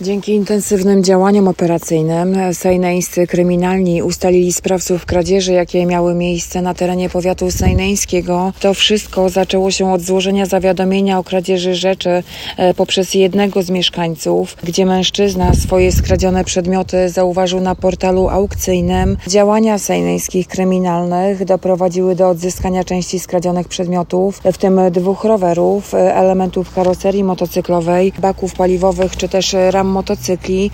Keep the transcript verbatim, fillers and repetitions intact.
Dzięki intensywnym działaniom operacyjnym sejneńscy kryminalni ustalili sprawców kradzieży, jakie miały miejsce na terenie powiatu sejneńskiego. To wszystko zaczęło się od złożenia zawiadomienia o kradzieży rzeczy poprzez jednego z mieszkańców, gdzie mężczyzna swoje skradzione przedmioty zauważył na portalu aukcyjnym. Działania sejneńskich kryminalnych doprowadziły do odzyskania części skradzionych przedmiotów, w tym dwóch rowerów, elementów karoserii motocyklowej, baków paliwowych czy też ram motocykli.